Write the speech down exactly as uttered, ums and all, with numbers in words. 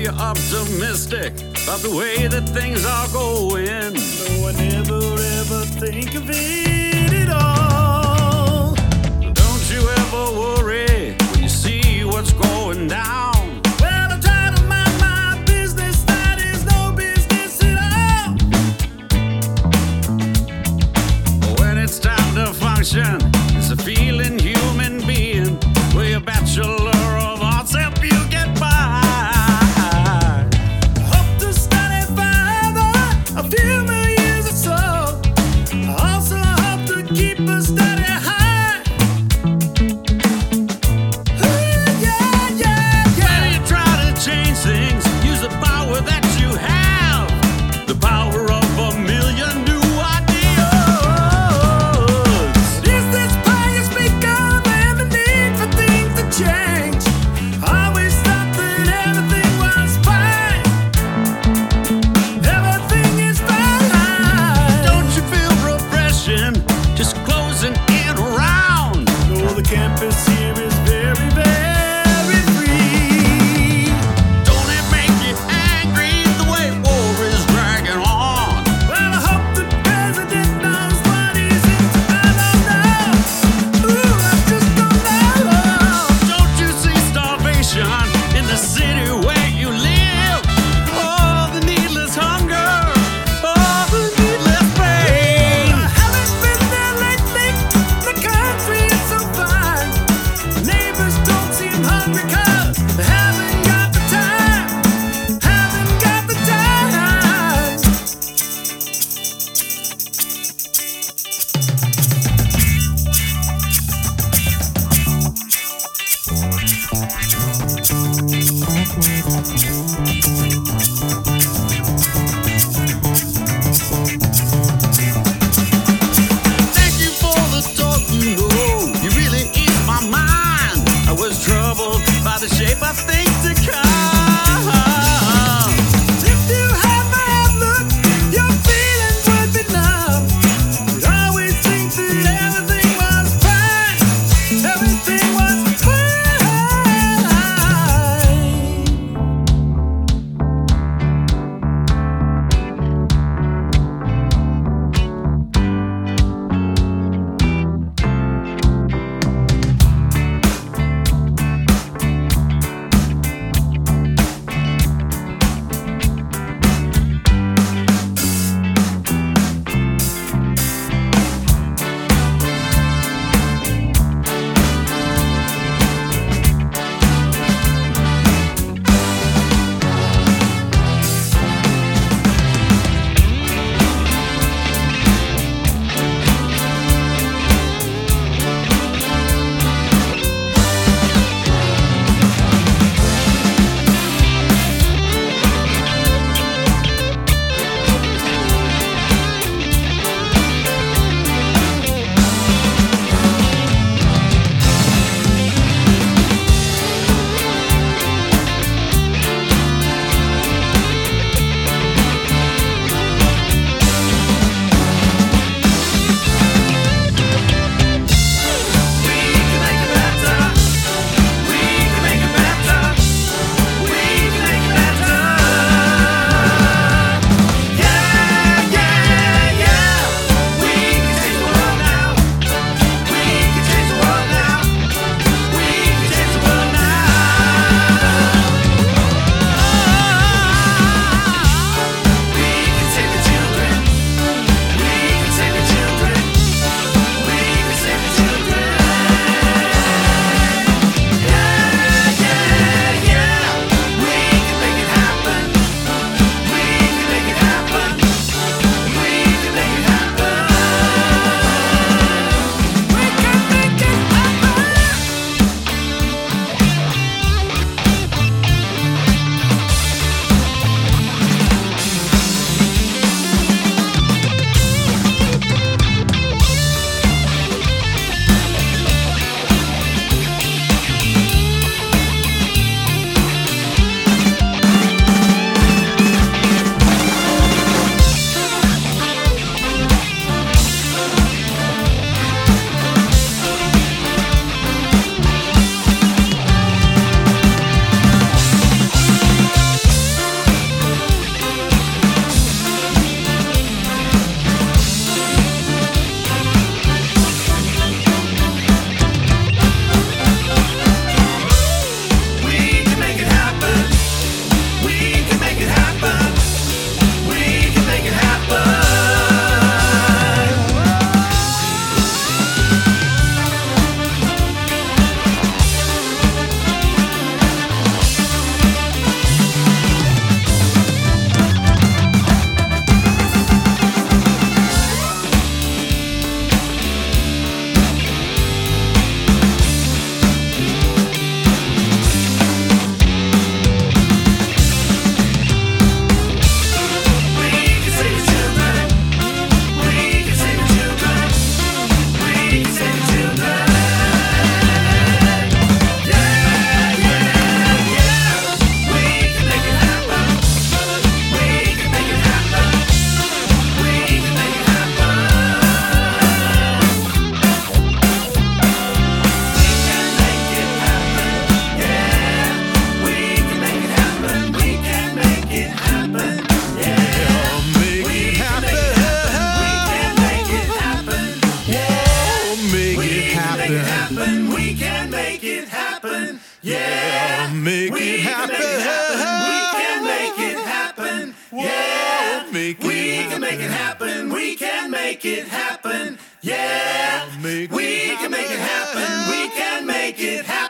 you're optimistic about the way that things are going. No, I never ever think of it at all. Don't you ever worry when you see what's going down. Well, I try to mind my business, that is no business at all. When it's time to function, it's a feeling human being. Where you're a bachelor of arts help you get by. Hope to study further, a few more years or so. I also hope to keep a steady high. Ooh, yeah, yeah, yeah. make We it can make it happen. We can make it happen. Yeah. Make We it can make it happen. We can make it happen.